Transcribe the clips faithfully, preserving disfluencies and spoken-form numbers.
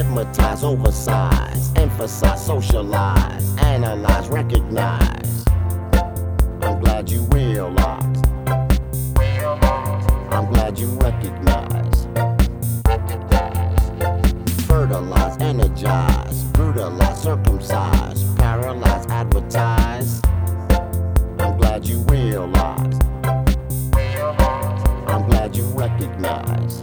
Hypnotize, oversize, emphasize, socialize, analyze, recognize. I'm glad you realize. I'm glad you recognize. Fertilize, energize, brutalize, circumcise, paralyze, advertise. I'm glad you realize. I'm glad you recognize.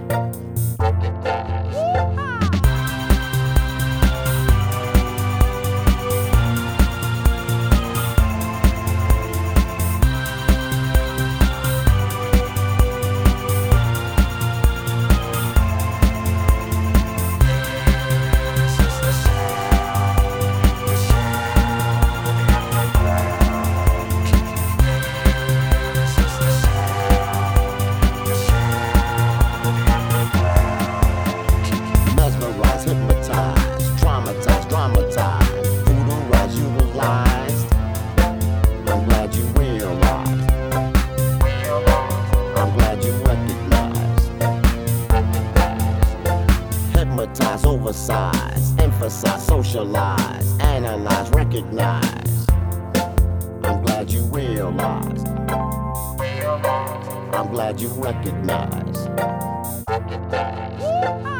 Hypnotize, oversize, emphasize, socialize, analyze, recognize. I'm glad you realize. I'm glad you recognize.